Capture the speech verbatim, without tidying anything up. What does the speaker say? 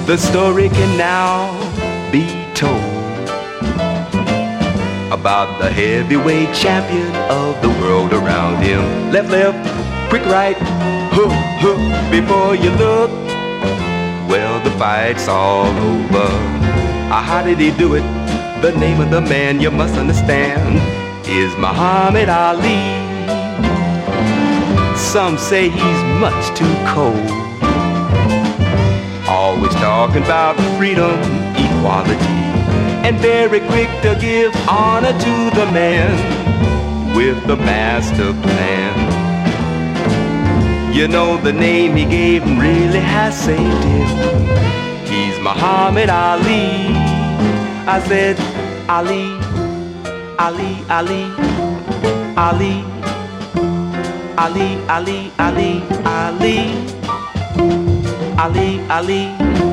The story can now be told about the heavyweight champion of the world around him. Left, left, quick right, hook, hook, before you look. Well, the fight's all over. Ah, how did he do it? The name of the man, you must understand, is Muhammad Ali. Some say he's much too cold, always talking about freedom, equality, and very quick to give honor to the man with the master plan. You know the name he gave him really has saved him. He's Muhammad Ali. I said Ali, Ali, Ali, Ali, Ali, Ali, Ali, Ali, Ali, Ali.